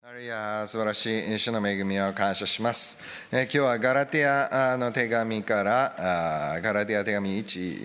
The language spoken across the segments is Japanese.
ハレルヤ、素晴らしい主の恵みを感謝します。今日はガラテヤの手紙からガラテヤ手紙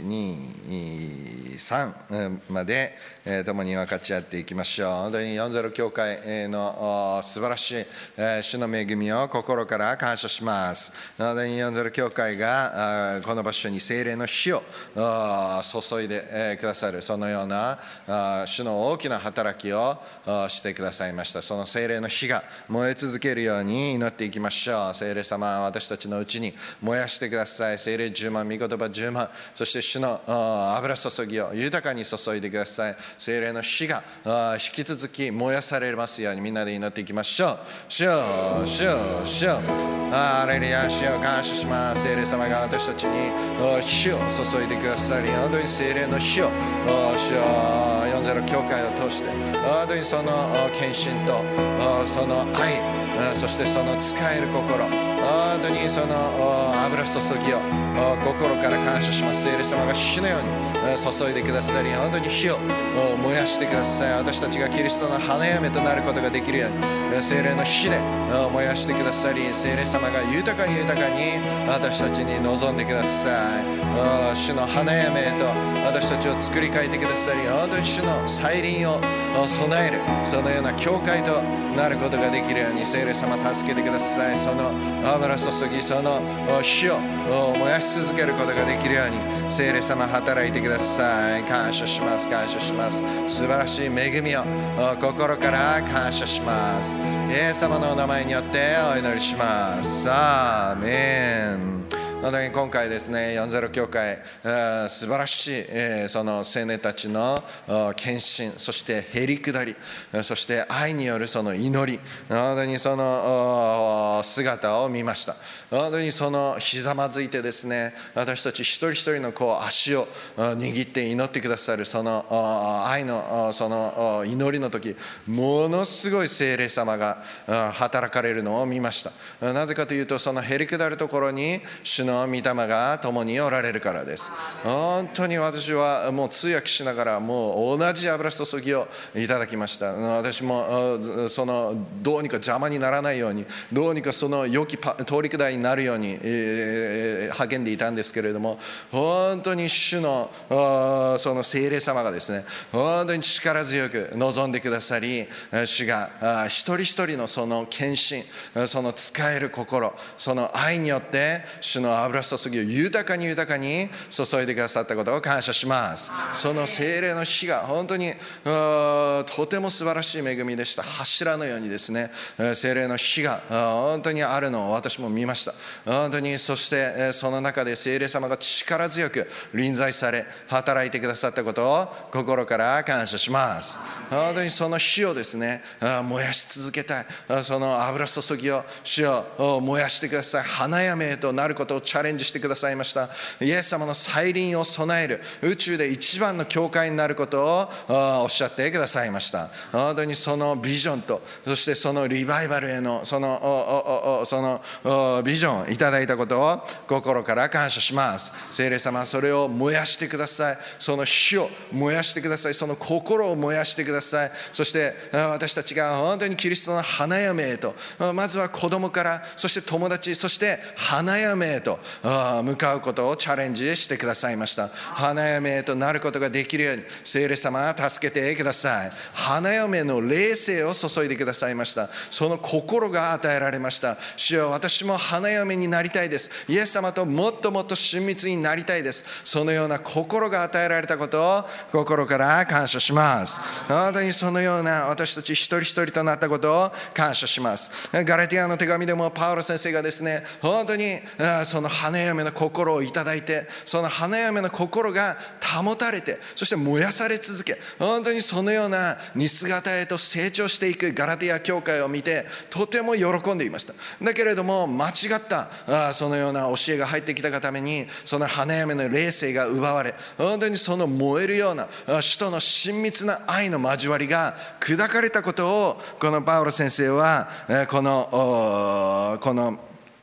1、2、3まで共に分かち合っていきましょう。本当に40教会の素晴らしい主の恵みを心から感謝します。本当に40教会がこの場所に聖霊の火を注いでくださる、そのような主の大きな働きをしてくださいました。その聖霊の火が燃え続けるように祈っていきましょう。聖霊様、私たちのうちに燃やしてください。聖霊10万、御言葉10万、そして主の油注ぎを豊かに注いでください。聖霊の火が引き続き燃やされますようにみんなで祈っていきましょう。主よ、主よ、主よ、ハレルヤ、主よ、感謝します。聖霊様が私たちに火を注いでくださり、本当に聖霊の火を主よ、40教会を通して本当にその献身とその愛、そしてその使える心、本当にその油注ぎを心から感謝します。聖霊様が火のように注いでくださり、本当に火を燃やしてください。私たちがキリストの花嫁となることができるように聖霊の火で燃やしてくださり、聖霊様が豊かに豊かに私たちに望んでください。主の花嫁へと私たちを作り変えてくださり、本当に主の再臨を備える、そのような教会となることができるように聖霊様助けてください。その油注ぎ、その火を燃やし続けることができるように聖霊様働いてください。感謝します、感謝します。素晴らしい恵みを心から感謝します。イエス様のお名前によってお祈りします。アーメン。今回ですね、40教会、素晴らしい、その青年たちの献身、そしてへりくだり、そして愛によるその祈り、本当にその姿を見ました。本当にそのひざまずいてですね、私たち一人一人の足を握って祈ってくださるその愛のその祈りの時、ものすごい聖霊様が働かれるのを見ました。なぜかというと、そのへりくだるところに主の御霊が共におられるからです。本当に私はもう通訳しながらもう同じ油注ぎをいただきました。私もそのどうにか邪魔にならないように、どうにかその良き通り下りになるように励んでいたんですけれども、本当に主のその聖霊様がですね、本当に力強く望んでくださり、主が一人一人のその献身、その使える心、その愛によって主の油注ぎを豊かに豊かに注いでくださったことを感謝します。その聖霊の火が本当にとても素晴らしい恵みでした。柱のようにですね、聖霊の火が本当にあるのを私も見ました。本当に、そしてその中で聖霊様が力強く臨在され働いてくださったことを心から感謝します。本当にその火をですね、燃やし続けたい。その油注ぎを主を燃やしてください。花嫁へとなることをチャレンジしてくださいました。イエス様の再臨を備える宇宙で一番の教会になることをおっしゃってくださいました。本当にそのビジョンと、そしてそのリバイバルへのそのビジョンをいただいたことを心から感謝します。聖霊様、それを燃やしてください。その火を燃やしてください。その心を燃やしてください。そして私たちが本当にキリストの花嫁へと、まずは子供から、そして友達、そして花嫁へと向かうことをチャレンジしてくださいました。花嫁へとなることができるように聖霊様は助けてください。花嫁の霊性を注いでくださいました。その心が与えられました。主よ、私も花嫁になりたいです。イエス様ともっともっと親密になりたいです。そのような心が与えられたことを心から感謝します。本当にそのような私たち一人一人となったことを感謝します。ガラティアの手紙でもパウロ先生がですね、本当にその花嫁の心をいただいて、その花嫁の心が保たれて、そして燃やされ続け、本当にそのような似姿へと成長していくガラティア教会を見てとても喜んでいました。だけれども間違ったそのような教えが入ってきたがために、その花嫁の霊性が奪われ、本当にその燃えるような主との親密な愛の交わりが砕かれたことを、このパウロ先生はこの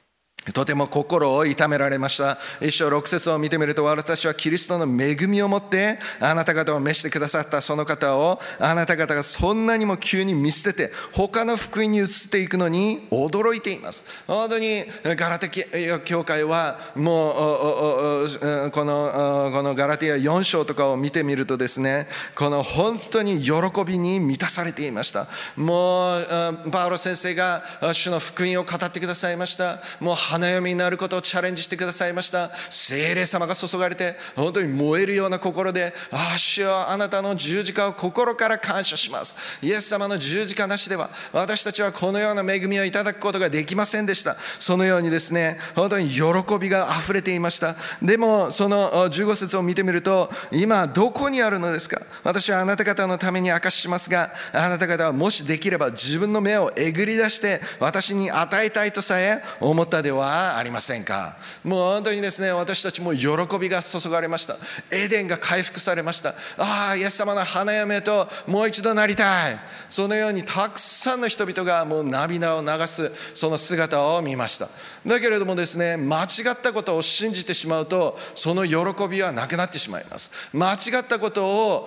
とても心を痛められました。一章6節を見てみると、私はキリストの恵みをもってあなた方を召してくださったその方をあなた方がそんなにも急に見捨てて他の福音に移っていくのに驚いています。本当にガラテヤ教会はもうこのガラテヤ4章とかを見てみるとですね、この本当に喜びに満たされていました。もうパウロ先生が主の福音を語ってくださいました。もう花嫁になることをチャレンジしてくださいました。聖霊様が注がれて本当に燃えるような心で、主よあなたの十字架を心から感謝します。イエス様の十字架なしでは私たちはこのような恵みをいただくことができませんでした。そのようにですね、本当に喜びがあふれていました。でもその15節を見てみると、今どこにあるのですか。私はあなた方のために証ししますが、あなた方はもしできれば自分の目をえぐり出して私に与えたいとさえ思ったではありませんか。もう本当にですね、私たちも喜びが注がれました。エデンが回復されました。イエス様の花嫁ともう一度なりたい。そのようにたくさんの人々がもう涙を流すその姿を見ました。だけれどもですね、間違ったことを信じてしまうとその喜びはなくなってしまいます。間違ったことを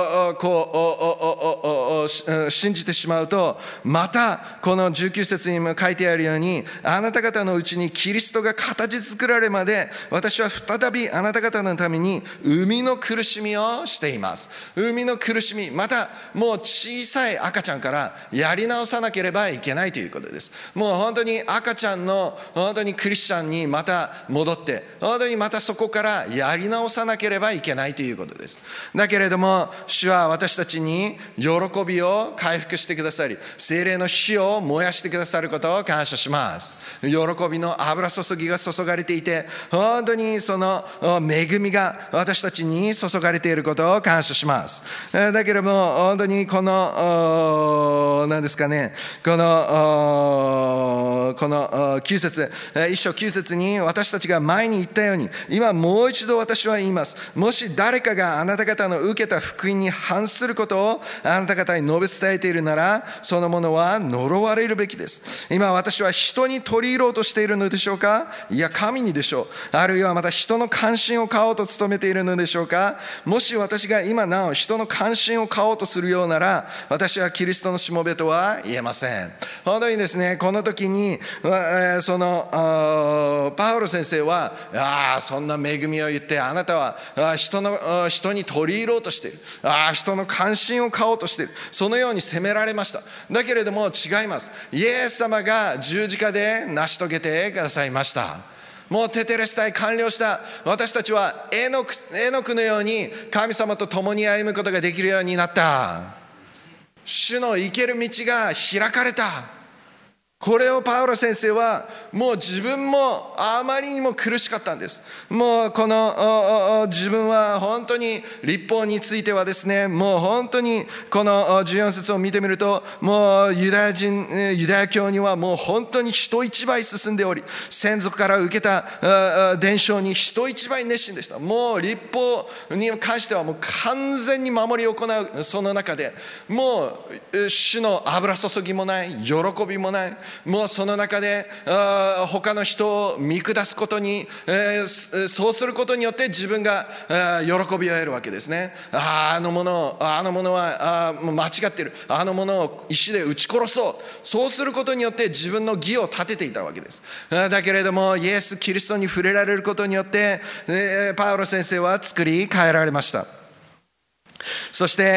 信じてしまうと、またこの19節にも書いてあるように、あなた方のうちにキリストが形作られるまで私は再びあなた方のために生みの苦しみをしています。生みの苦しみ、またもう小さい赤ちゃんからやり直さなければいけないということです。もう本当に赤ちゃんの本当にクリスチャンにまた戻って、本当にまたそこからやり直さなければいけないということです。だけれども主は私たちに喜びを回復してくださり、聖霊の火を燃やしてくださることを感謝します。喜びの油注ぎが注がれていて、本当にその恵みが私たちに注がれていることを感謝します。だけれども本当にこの何ですかね、この9節、一章9節に私たちが前に言ったように、今もう一度私は言います。もし誰かがあなた方の受けた福音に反することをあなた方に述べ伝えているなら、その者は呪われるべきです。今私は人に取り入ろうとしているのでしょうか。いや神にでしょう。あるいはまた人の関心を買おうと努めているのでしょうか。もし私が今なお人の関心を買おうとするようなら、私はキリストのしもべとは言えません。本当にですね、この時にそのパウロ先生はそんな恵みを言ってあなたは人に取り入ろうとしている、人の関心を買おうとしている、そのように責められました。だけれども違います。イエス様が十字架で成し遂げてくださいました。もうテテレスタイ完了した。私たちはエノクのように神様と共に歩むことができるようになった。主の生ける道が開かれた。これをパウロ先生はもう自分もあまりにも苦しかったんです。もうこの自分は本当に律法についてはですね、もう本当にこの14節を見てみると、もうユダヤ教にはもう本当に人一倍進んでおり、先祖から受けた伝承に人一倍熱心でした。もう律法に関してはもう完全に守り行う。その中でもう主の油注ぎもない、喜びもない。もうその中で他の人を見下すことに、そうすることによって自分が喜びを得るわけですね。あの者は間違っている、あの者を石で撃ち殺そう、そうすることによって自分の義を立てていたわけです。だけれどもイエス・キリストに触れられることによってパウロ先生は作り変えられました。そして、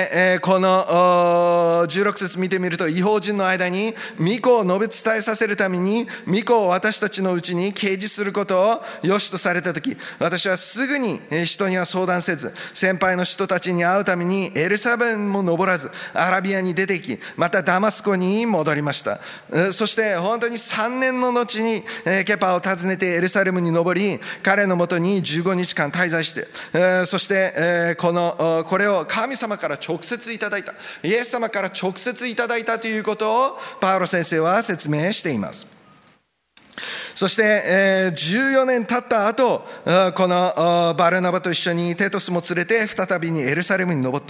この16節見てみると、異邦人の間に御子を述べ伝えさせるために御子を私たちのうちに掲示することを良しとされたとき、私はすぐに人には相談せず、先輩の人たちに会うためにエルサレムも登らずアラビアに出て行き、またダマスコに戻りました。そして本当に3年の後にケパを訪ねてエルサレムに登り、彼のもとに15日間滞在して、そしてこれを神様から直接いただいた、イエス様から直接いただいたということをパウロ先生は説明しています。 そして、14年経った後、このバルナバと一緒にテトスも連れて再びにエルサレムに登った。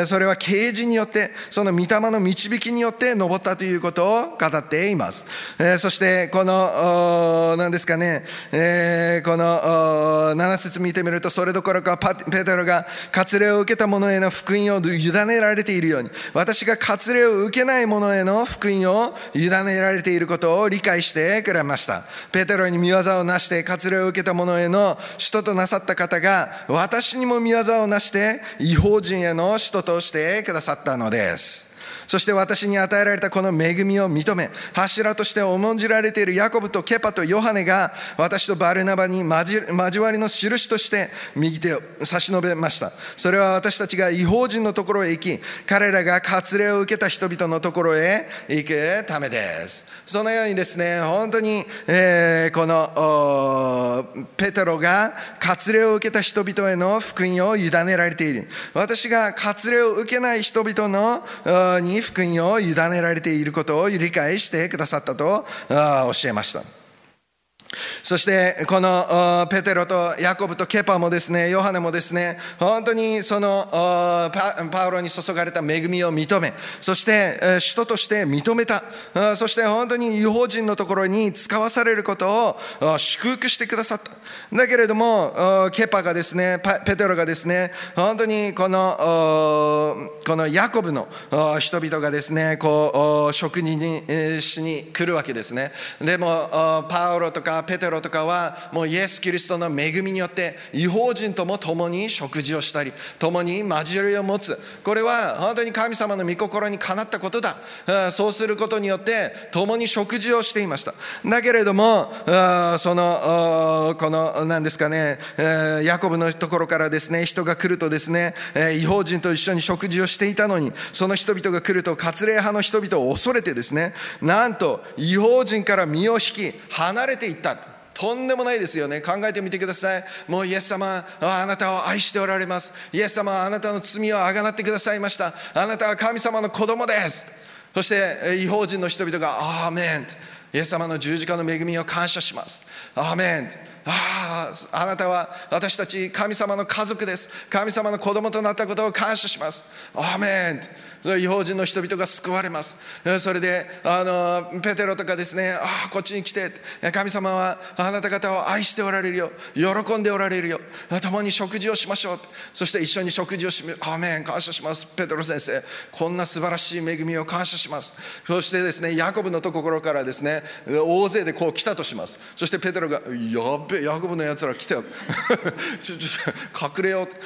それは啓示によって、その御霊の導きによって登ったということを語っています。そしてこの何ですかね、この7節見てみると、それどころかペテロが割礼を受けた者への福音を委ねられているように、私が割礼を受けない者への福音を委ねられていることを理解してくれました。ペテロに御業をなして割礼を受けた者への使徒となさった方が、私にも御業をなして異邦人への使徒としてくださったのです。そして私に与えられたこの恵みを認め、柱として重んじられているヤコブとケパとヨハネが、私とバルナバに交わりの印として右手を差し伸べました。それは私たちが異邦人のところへ行き、彼らが割礼を受けた人々のところへ行くためです。そのようにですね、本当に、このペテロが割礼を受けた人々への福音を委ねられている。私が割礼を受けない人々のに福音を委ねられていることを理解してくださったと教えました。そしてこのペテロとヤコブとケパもですね、ヨハネもですね、本当にそのパウロに注がれた恵みを認め、そして使徒として認めた。そして本当に異邦人のところに使わされることを祝福してくださった。だけれどもケパがですね、ペテロがですね、本当にこのヤコブの人々がですね、こう食事にしに来るわけですね。でもパウロとかペテロとかはもうイエス・キリストの恵みによって異邦人とも共に食事をしたり、共に交わりを持つ。これは本当に神様の御心にかなったことだ。そうすることによって共に食事をしていました。だけれどもこの何ですかね、ヤコブのところからですね、人が来るとですね、異邦人と一緒に食事をしていたのに、その人々が来ると割礼派の人々を恐れてですね、なんと異邦人から身を引き離れていった。とんでもないですよね。考えてみてください。もうイエス様はあなたを愛しておられます。イエス様はあなたの罪をあがなってくださいました。あなたは神様の子供です。そして異邦人の人々がアーメン、イエス様の十字架の恵みを感謝します。アーメン、あなたは私たち神様の家族です。神様の子供となったことを感謝します。アーメン。異邦人の人々が救われます。それでペテロとかですね、こっちに来て、神様はあなた方を愛しておられるよ、喜んでおられるよ、共に食事をしましょう。そして一緒に食事をしアーメン、感謝します。ペテロ先生、こんな素晴らしい恵みを感謝します。そしてですね、ヤコブのところからですね、大勢でこう来たとします。そしてペテロが、やっべ、ヤコブのやつら来たよ隠れよう。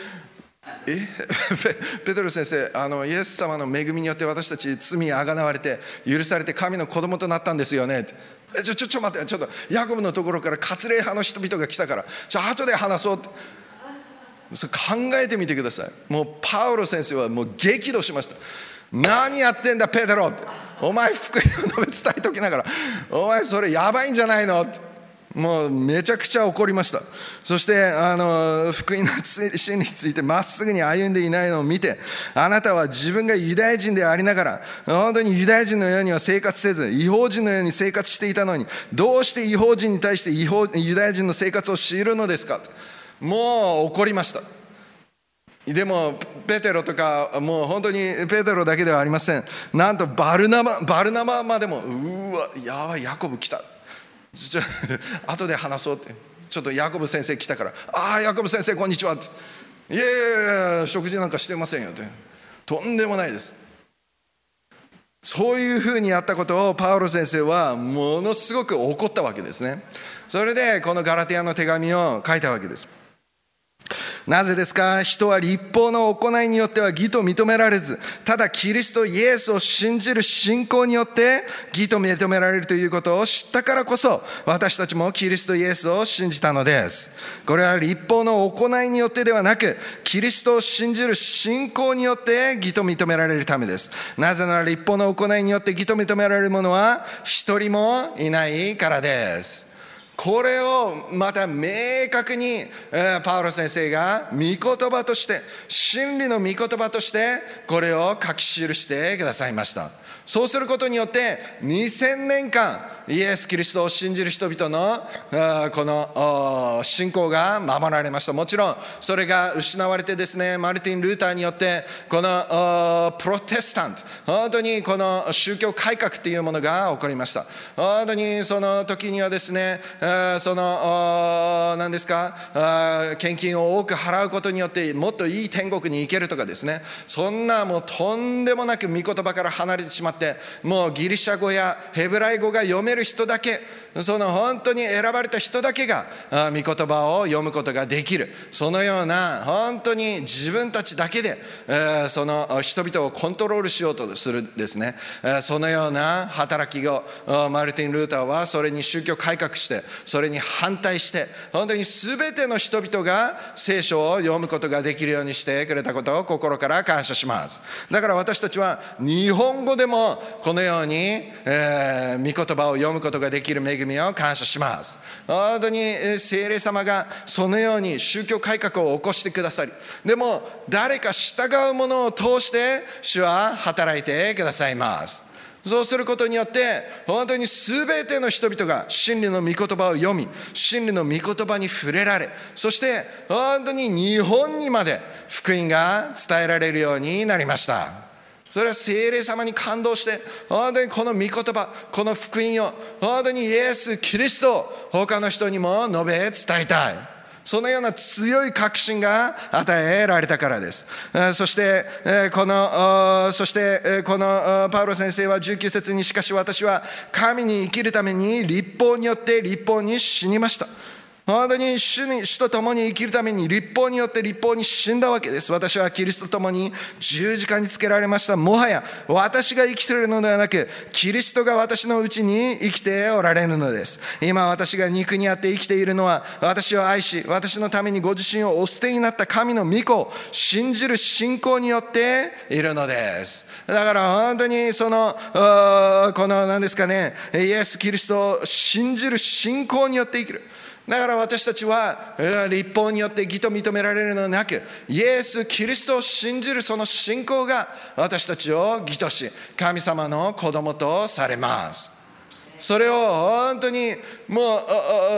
ペテロ先生、イエス様の恵みによって私たち罪あがなわれて許されて神の子供となったんですよねって。ちょっと待って、ちょっとヤコブのところから割礼派の人々が来たから後で話そうって。それ考えてみてください。もうパウロ先生はもう激怒しました。何やってんだペテロって、お前福音を述べ伝えときながら、お前それやばいんじゃないのって、もうめちゃくちゃ怒りました。そして福音の真理についてまっすぐに歩んでいないのを見て、あなたは自分がユダヤ人でありながら本当にユダヤ人のようには生活せず異邦人のように生活していたのに、どうして異邦人に対してユダヤ人の生活を強いるのですか。もう怒りました。でもペテロとか、もう本当にペテロだけではありません。なんとバルナバまでも、うわやばい、ヤコブ来た、後で話そうって。ちょっとヤコブ先生来たから、ヤコブ先生こんにちはって、いやいや食事なんかしてませんよって。とんでもないです。そういうふうにやったことをパウロ先生はものすごく怒ったわけですね。それでこのガラティアの手紙を書いたわけです。なぜですか。人は律法の行いによっては義と認められず、ただキリストイエスを信じる信仰によって義と認められるということを知ったからこそ、私たちもキリストイエスを信じたのです。これは律法の行いによってではなく、キリストを信じる信仰によって義と認められるためです。なぜなら律法の行いによって義と認められる者は一人もいないからです。これをまた明確にパウロ先生が御言葉として、真理の御言葉としてこれを書き記してくださいました。そうすることによって2000年間イエス・キリストを信じる人々のこの信仰が守られました。もちろんそれが失われてですね、マルティン・ルーターによってこのプロテスタント、本当にこの宗教改革というものが起こりました。本当にその時にはですね、その何ですか、献金を多く払うことによってもっといい天国に行けるとかですね、そんなもうとんでもなく御言葉から離れてしまって、もうギリシャ語やヘブライ語が読める人だけ、その本当に選ばれた人だけが御言葉を読むことができる、そのような本当に自分たちだけでその人々をコントロールしようとするですね、そのような働きをマルティン・ルーターはそれに宗教改革して、それに反対して、本当に全ての人々が聖書を読むことができるようにしてくれたことを心から感謝します。だから私たちは日本語でもこのように御言葉を読むことができる恵みを感謝します。本当に聖霊様がそのように宗教改革を起こしてくださり、でも誰か従うものを通して主は働いてくださいます。そうすることによって本当に全ての人々が真理の御言葉を読み、真理の御言葉に触れられ、そして本当に日本にまで福音が伝えられるようになりました。それは聖霊様に感動して、本当にこの御言葉、この福音を本当にイエス・キリストを他の人にも述べ伝えたい、そのような強い確信が与えられたからです。そしてこのパウロ先生は19節に、しかし私は神に生きるために律法によって律法に死にました。本当に主と共に生きるために律法によって律法に死んだわけです。私はキリストと共に十字架につけられました。もはや私が生きているのではなく、キリストが私のうちに生きておられるのです。今私が肉にあって生きているのは、私を愛し私のためにご自身をお捨てになった神の御子を信じる信仰によっているのです。だから本当にこの何ですかね、イエス・キリストを信じる信仰によって生きる。だから私たちは律法によって義と認められるのではなく、イエス・キリストを信じるその信仰が私たちを義とし、神様の子供とされます。それを本当にもう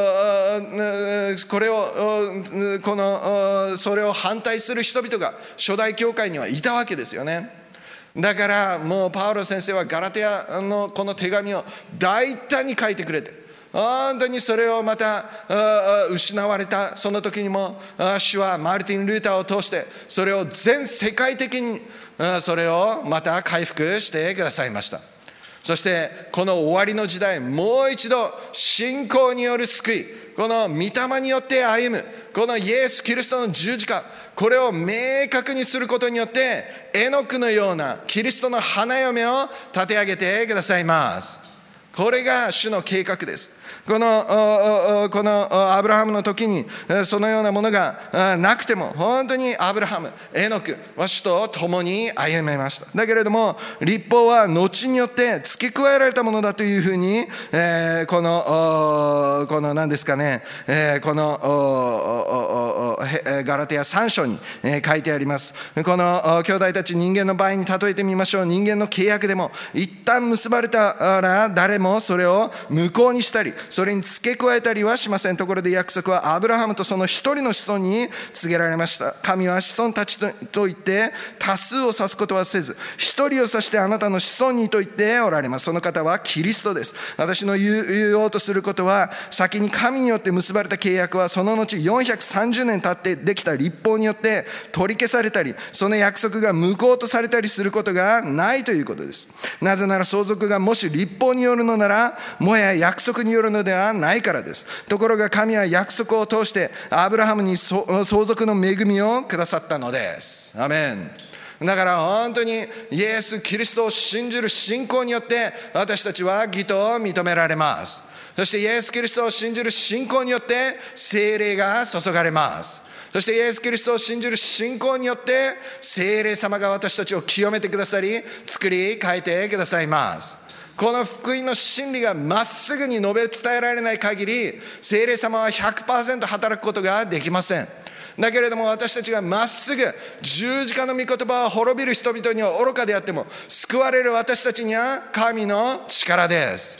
それを反対する人々が初代教会にはいたわけですよね。だからもうパウロ先生はガラテヤのこの手紙を大胆に書いてくれて、本当にそれをまた失われたその時にも主はマルティン・ルーターを通してそれを全世界的にそれをまた回復してくださいました。そしてこの終わりの時代、もう一度信仰による救い、この御霊によって歩むこのイエス・キリストの十字架、これを明確にすることによってエノクのようなキリストの花嫁を立て上げてくださいます。これが主の計画です。このアブラハムの時にそのようなものがなくても、本当にアブラハム、エノクは主と共に歩めました。だけれども律法は後によって付け加えられたものだというふうにこの何ですかね、このガラテヤ3章に書いてあります。この兄弟たち、人間の場合に例えてみましょう。人間の契約でも一旦結ばれたら誰もそれを無効にしたりそれに付け加えたりはしません。ところで約束はアブラハムとその一人の子孫に告げられました。神は子孫たちと言って多数を指すことはせず、一人を指してあなたの子孫にと言っておられます。その方はキリストです。私の言おうとすることは、先に神によって結ばれた契約はその後430年経ってできた律法によって取り消されたり、その約束が無効とされたりすることがないということです。なぜなら相続がもし律法によるのなら、もはや約束によるのではないからです。ところが神は約束を通してアブラハムに相続の恵みをくださったのです。アメン。だから本当にイエス・キリストを信じる信仰によって私たちは義と認められます。そしてイエス・キリストを信じる信仰によって聖霊が注がれます。そしてイエス・キリストを信じる信仰によって聖霊様が私たちを清めてくださり、作り変えてくださいます。この福音の真理がまっすぐに述べ伝えられない限り、聖霊様は 100% 働くことができません。だけれども私たちがまっすぐ十字架の御言葉を滅びる人々には愚かであっても、救われる私たちには神の力です。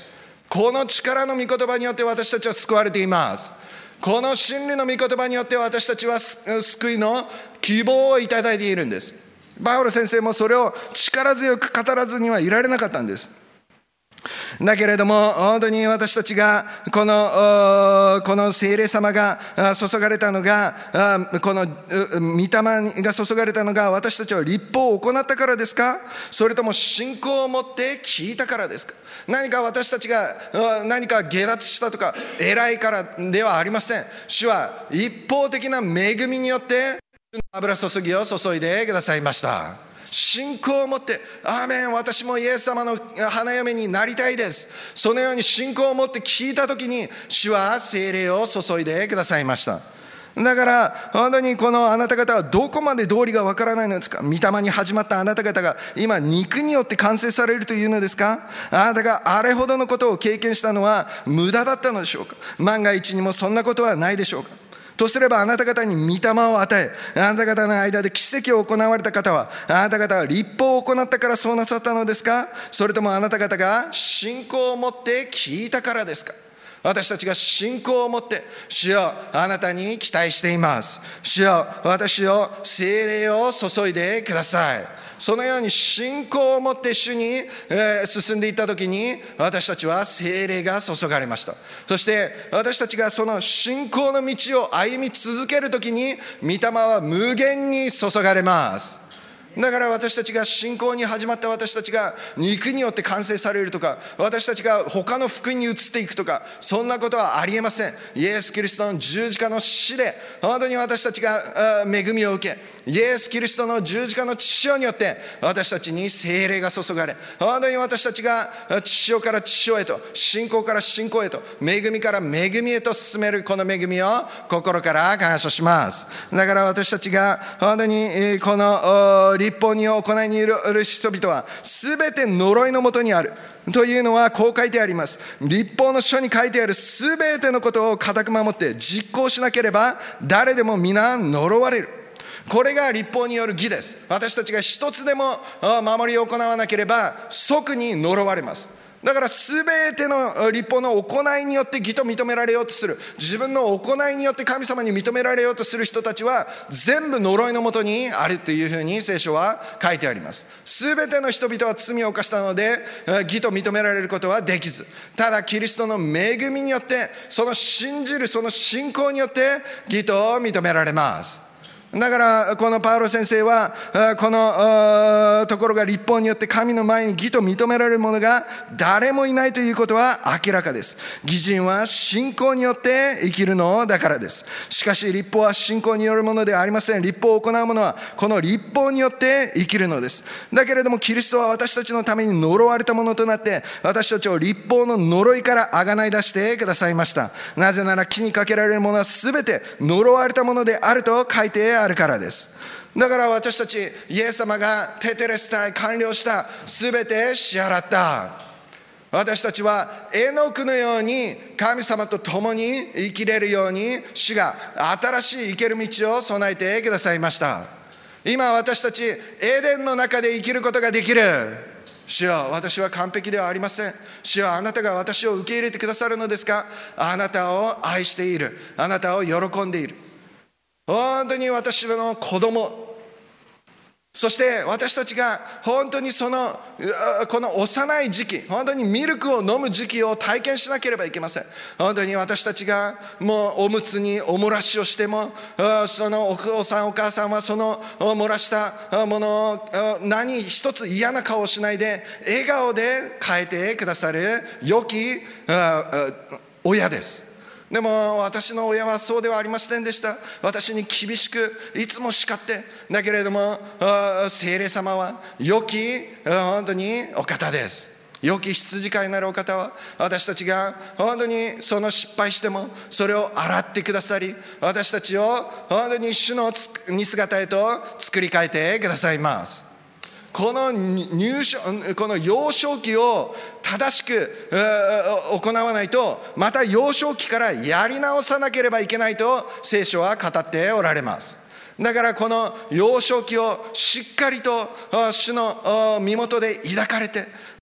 この力の御言葉によって私たちは救われています。この真理の御言葉によって私たちは救いの希望をいただいているんです。パウロ先生もそれを力強く語らずにはいられなかったんです。だけれども本当に私たちがこの聖霊様が注がれたのが、この御霊が注がれたのが私たちは律法を行ったからですか、それとも信仰を持って聞いたからですか。何か私たちが何か下脱したとか偉いからではありません。主は一方的な恵みによって油注ぎを注いでくださいました。信仰を持って、アーメン、私もイエス様の花嫁になりたいです。そのように信仰を持って聞いたときに、主は聖霊を注いでくださいました。だから本当にこのあなた方はどこまで道理がわからないのですか。御霊に始まったあなた方が今肉によって完成されるというのですか。あなたがあれほどのことを経験したのは無駄だったのでしょうか。万が一にもそんなことはないでしょうか。とすればあなた方に御霊を与え、あなた方の間で奇跡を行われた方は、あなた方は律法を行ったからそうなさったのですか。それともあなた方が信仰を持って聞いたからですか。私たちが信仰を持って、主よあなたに期待しています。主よ私を聖霊を注いでください。そのように信仰を持って主に進んでいったときに、私たちは聖霊が注がれました。そして私たちがその信仰の道を歩み続けるときに、御霊は無限に注がれます。だから私たちが信仰に始まった私たちが肉によって完成されるとか、私たちが他の福音に移っていくとか、そんなことはありえません。イエス・キリストの十字架の死で本当に私たちが恵みを受け、イエス・キリストの十字架の血潮によって私たちに聖霊が注がれ、本当に私たちが血潮から血潮へと、信仰から信仰へと、恵みから恵みへと進めるこの恵みを心から感謝します。だから私たちが本当にこの律法に行いにいる人々は全て呪いのもとにあるというのはこう書いてあります。律法の書に書いてある全てのことを固く守って実行しなければ誰でも皆呪われる。これが律法による義です。私たちが一つでも守り行わなければ即に呪われます。だから全ての律法の行いによって義と認められようとする、自分の行いによって神様に認められようとする人たちは全部呪いのもとにあるというふうに聖書は書いてあります。全ての人々は罪を犯したので義と認められることはできず、ただキリストの恵みによってその信じるその信仰によって義と認められます。だからこのパウロ先生はこのところが律法によって神の前に義と認められる者が誰もいないということは明らかです。義人は信仰によって生きるのだからです。しかし律法は信仰によるものではありません。律法を行う者はこの律法によって生きるのです。だけれどもキリストは私たちのために呪われたものとなって私たちを律法の呪いからあがない出してくださいました。なぜなら木にかけられるものは全て呪われたものであると書いてあるからです。だから私たちイエス様がテテレスタイ完了した、全て支払った。私たちはエノクのように神様と共に生きれるように主が新しい生ける道を備えてくださいました。今私たちエデンの中で生きることができる。主よ私は完璧ではありません。主よあなたが私を受け入れてくださるのですか。あなたを愛している、あなたを喜んでいる。本当に私の子供、そして私たちが本当にこの幼い時期、本当にミルクを飲む時期を体験しなければいけません。本当に私たちがもうおむつにお漏らしをしても、そのお父さんお母さんはその漏らしたものを何一つ嫌な顔をしないで笑顔で変えてくださる良き親です。でも私の親はそうではありませんでした。私に厳しくいつも叱って、だけれども聖霊様は良き本当にお方です。良き羊飼いなるお方は私たちが本当にその失敗してもそれを洗ってくださり、私たちを本当に主の似姿へと作り変えてくださいます。この幼少期を正しく行わないと、また幼少期からやり直さなければいけないと聖書は語っておられます。だからこの幼少期をしっかりと主の身元で抱かれて、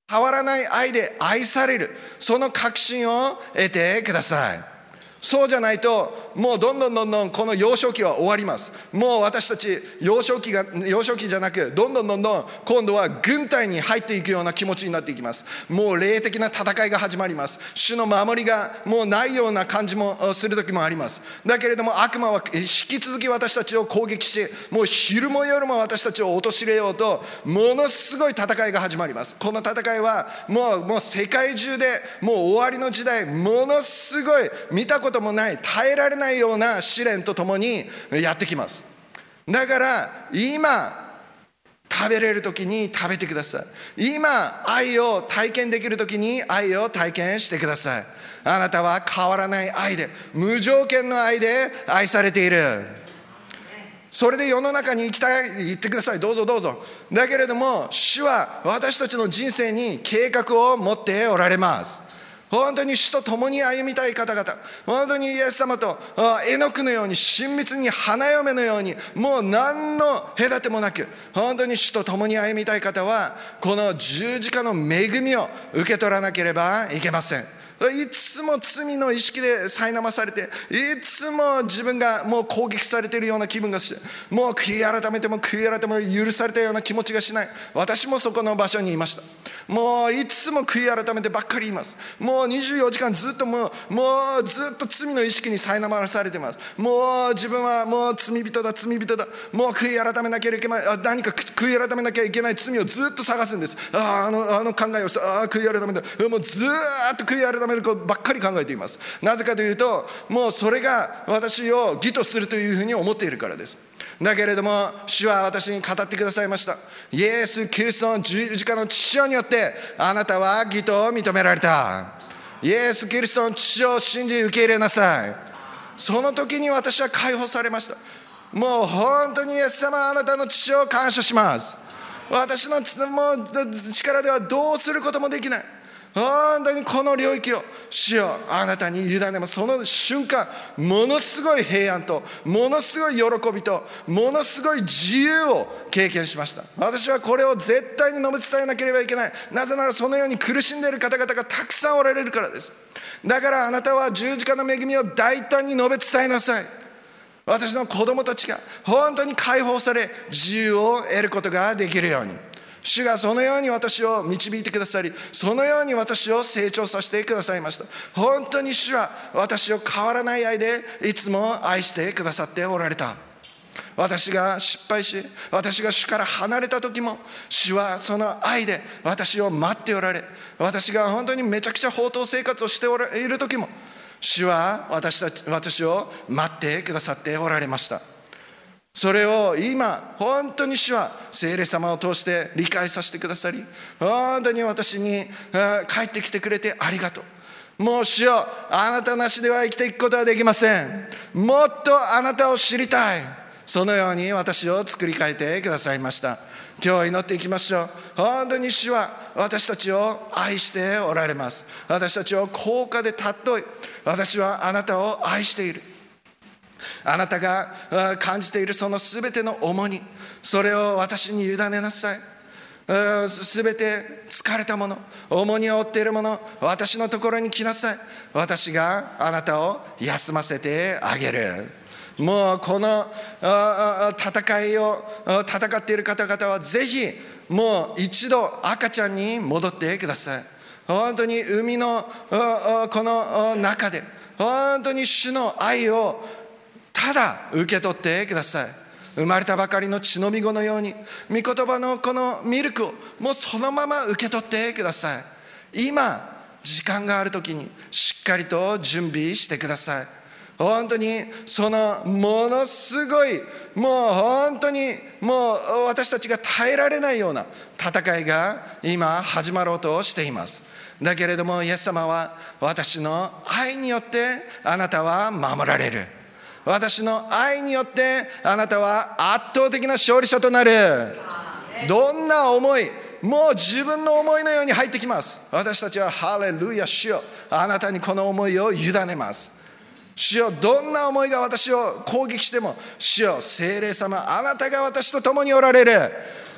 変わらない愛で愛される、その確信を得てください。そうじゃないと、もうどんどんこの幼少期は終わります。もう私たち幼少期じゃなく、どんどん今度は軍隊に入っていくような気持ちになっていきます。もう霊的な戦いが始まります。主の守りがもうないような感じもする時もあります。だけれども悪魔は引き続き私たちを攻撃し、もう昼も夜も私たちを陥れようと、ものすごい戦いが始まります。この戦いはもう世界中でもう終わりの時代、ものすごい見たこともない、耐えられないような試練とともにやってきます。だから今食べれる時に食べてください。今愛を体験できる時に愛を体験してください。あなたは変わらない愛で、無条件の愛で愛されている。それで世の中に行きたい、行ってください、どうぞどうぞ。だけれども主は私たちの人生に計画を持っておられます。本当に主と共に歩みたい方々、本当にイエス様とエノクのように親密に花嫁のように、もう何の隔てもなく本当に主と共に歩みたい方は、この十字架の恵みを受け取らなければいけません。いつも罪の意識で苛まされて、いつも自分がもう攻撃されているような気分がして、もう悔い改めても許されたような気持ちがしない。私もそこの場所にいました。もういつも悔い改めてばっかり言います。もう24時間ずっともうずっと罪の意識に苛まされてます。もう自分はもう罪人だ、もう悔い改めなければいけない、何か悔い改めなきゃいけない罪をずっと探すんです。あの考えを悔い改めた、もうずっと悔い改めることばっかり考えています。なぜかというと、もうそれが私を義とするというふうに思っているからです。だけれども主は私に語ってくださいました。イエス・キリストの十字架の血潮によってあなたは義と認められた。イエス・キリストの血潮を信じ受け入れなさい。その時に私は解放されました。もう本当にイエス様、あなたの血潮を感謝します。私のもう力ではどうすることもできない。本当にこの領域を主よあなたに委ねます。その瞬間、ものすごい平安と、ものすごい喜びと、ものすごい自由を経験しました。私はこれを絶対に述べ伝えなければいけない。なぜならそのように苦しんでいる方々がたくさんおられるからです。だからあなたは十字架の恵みを大胆に述べ伝えなさい。私の子供たちが本当に解放され、自由を得ることができるように、主がそのように私を導いてくださり、そのように私を成長させてくださいました。本当に主は私を変わらない愛でいつも愛してくださっておられた。私が失敗し、私が主から離れた時も、主はその愛で私を待っておられ、私が本当にめちゃくちゃ放蕩生活をしている時も、主は私を待ってくださっておられました。それを今本当に主は聖霊様を通して理解させてくださり、本当に私に帰ってきてくれてありがとう。もう主よ、あなたなしでは生きていくことはできません。もっとあなたを知りたい。そのように私を作り変えてくださいました。今日祈っていきましょう。本当に主は私たちを愛しておられます。私たちを高価で尊い。私はあなたを愛している。あなたが感じているそのすべての重荷、それを私に委ねなさい。すべて疲れたもの、重荷を負っているもの、私のところに来なさい。私があなたを休ませてあげる。もうこの戦いを戦っている方々はぜひもう一度赤ちゃんに戻ってください。本当に海のこの中で本当に主の愛をただ受け取ってください。生まれたばかりの血のみ子のように、御言葉のこのミルクをもうそのまま受け取ってください。今時間がある時にしっかりと準備してください。本当にそのものすごい、もう本当にもう私たちが耐えられないような戦いが今始まろうとしています。だけれどもイエス様は、私の愛によってあなたは守られる。私の愛によってあなたは圧倒的な勝利者となる。どんな思い、もう自分の思いのように入ってきます。私たちはハレルヤ、主よあなたにこの思いを委ねます。主よ、どんな思いが私を攻撃しても、主よ聖霊様、あなたが私と共におられる。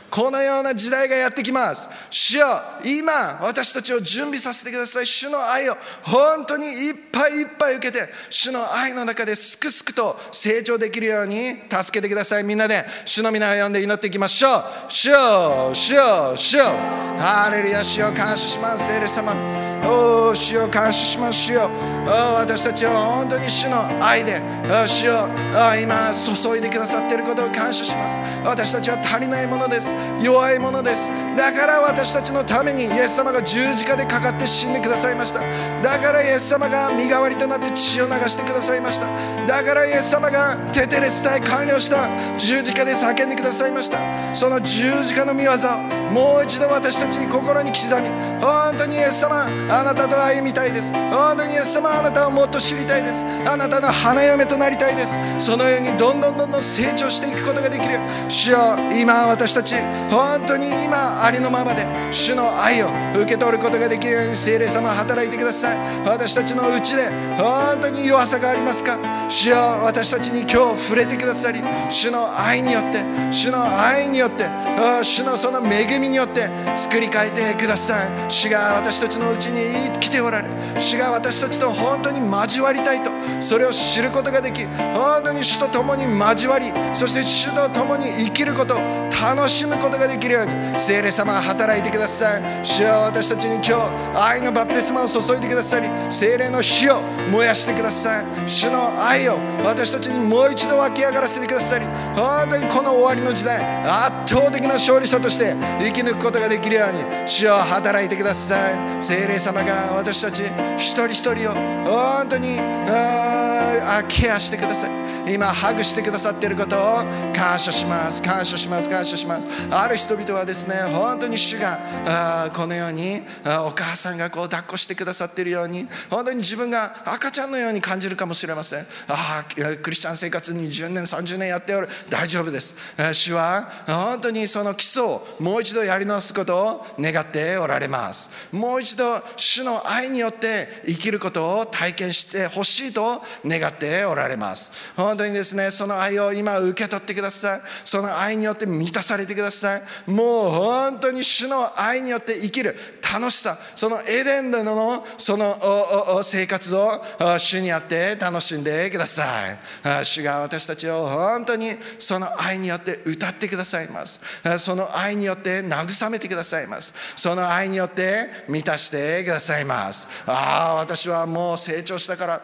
このような時代がやってきます。主よ、今私たちを準備させてください。主の愛を本当にいっぱいいっぱい受けて、主の愛の中ですくすくと成長できるように助けてください。みんなで主の皆を呼んで祈っていきましょう。主よ、主よ、主よ、ハレルヤ。主よ、感謝します。聖霊様、主よ、感謝します。主よ、私たちを本当に主の愛で、主よ、今注いでくださっていることを感謝します。私たちは足りないものです。弱いものです。だから私たちのためにイエス様が十字架でかかって死んでくださいました。だからイエス様が身代わりとなって血を流してくださいました。だからイエス様がテテレスタイ完了した十字架で叫んでくださいました。その十字架の御業をもう一度私たちに心に刻み、本当にイエス様、あなたと歩みたいです。本当にイエス様、あなたをもっと知りたいです。あなたの花嫁となりたいです。そのようにどんどん成長していくことができる。主よ、今私たち本当に今ありのままで主の愛を受け取ることができるように聖霊様働いてください。私たちのうちで本当に弱さがありますか。主よ、私たちに今日触れてくださり、主の愛によって主の愛によって主のその恵みによって作り変えてください。主が私たちのうちに生きておられ、主が私たちと本当に交わりたいと、それを知ることができ、本当に主と共に交わり、そして主と共に生きることを楽しむことができるように聖霊様働いてください。主よ、私たちに今日愛のバプテスマを注いでくださり、聖霊の火を燃やしてください。主の愛を私たちにもう一度湧き上がらせてくださり、本当にこの終わりの時代圧倒的な勝利者として生き抜くことができるように主よ、働いてください。聖霊様が私たち一人一人を本当にケアしてください。今ハグしてくださっていることを感謝します。感謝します。感謝します。ある人々はですね、本当に主がこのようにお母さんがこう抱っこしてくださっているように、本当に自分が赤ちゃんのように感じるかもしれません。クリスチャン生活20年30年やっておる、大丈夫です。主は本当にその基礎をもう一度やり直すことを願っておられます。もう一度主の愛によって生きることを体験してほしいと願っておられます。本当にですね、その愛を今受け取ってください。その愛によって満たされてください。もう本当に主の愛によって生きる楽しさ、そのエデンでのその生活を主にあって楽しんでください。主が私たちを本当にその愛によって歌ってくださいます。その愛によって慰めてくださいます。その愛によって満たしてくださいます。私はもう成長したから、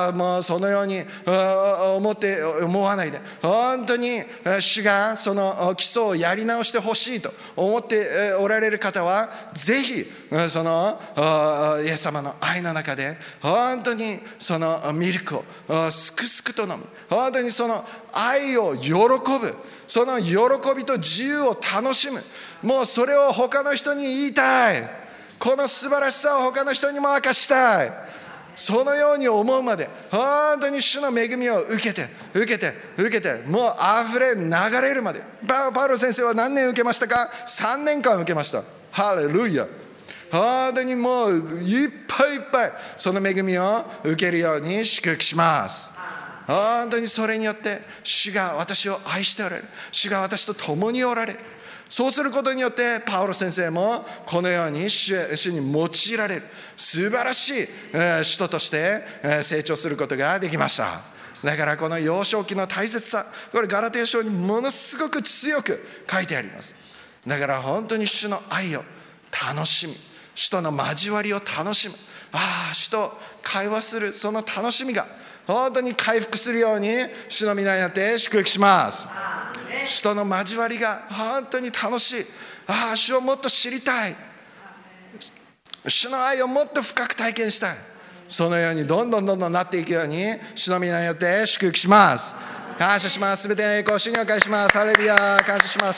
もうそのように思わないで、本当に主がその基礎をやり直してほしいと思っておられる方は、ぜひそのイエス様の愛の中で本当にそのミルクをすくすくと飲む、本当にその愛を喜ぶ、その喜びと自由を楽しむ、もうそれを他の人に言いたい、この素晴らしさを他の人にも明かしたい、そのように思うまで本当に主の恵みを受けてもう溢れ流れるまで。パウロ先生は何年受けましたか？3年間受けました。ハレルヤ。本当にもういっぱいいっぱいその恵みを受けるように祝福します。本当にそれによって主が私を愛しておられる、主が私と共におられる。そうすることによってパウロ先生もこのように主に用いられる素晴らしい人として成長することができました。だからこの幼少期の大切さ、これガラテヤ書にものすごく強く書いてあります。だから本当に主の愛を楽しみ、主との交わりを楽しむ、主と会話するその楽しみが本当に回復するように主の皆によって祝福します。主との交わりが本当に楽しい。主をもっと知りたい。主の愛をもっと深く体験したい。そのようにどんどんなっていくように主の皆によって祝福します。感謝します。すべての栄光を主にお返しします。ハレルヤ。感謝します。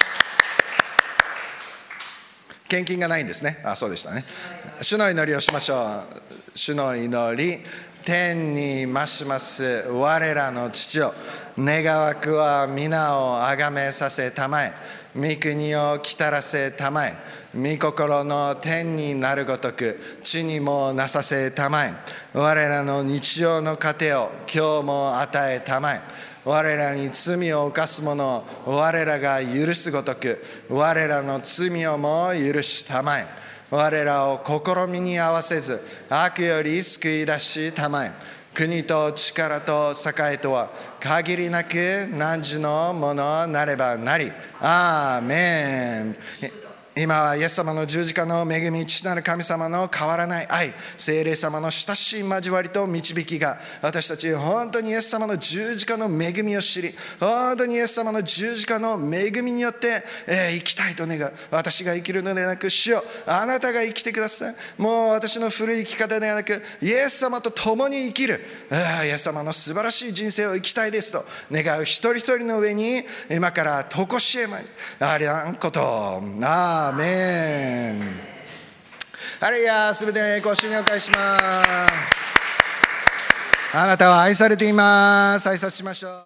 献金がないんですね。そうでしたね。主の祈りをしましょう。主の祈り。天に増します我らの父よ、願わくは皆をあがめさせたまえ、御国を来たらせたまえ、御心の天になるごとく地にもなさせたまえ、我らの日常の糧を今日も与えたまえ、 我らに罪を犯す者を我らが許すごとく、我らの罪をも許したまえ。我らを試みに合わせず、悪より救い出したまえ。国と力と栄とは限りなく汝のものなればなり。アーメン。今はイエス様の十字架の恵み、父なる神様の変わらない愛、聖霊様の親しい交わりと導きが、私たち本当にイエス様の十字架の恵みを知り、本当にイエス様の十字架の恵みによって、生きたいと願う。私が生きるのではなく、主よあなたが生きてください。もう私の古い生き方ではなく、イエス様と共に生きる、イエス様の素晴らしい人生を生きたいですと願う一人一人の上に、今から常しえまにありゃんこと。アーメン。ハレルヤ。すべての栄光を主にお返しします。あなたは愛されています。挨拶しましょう。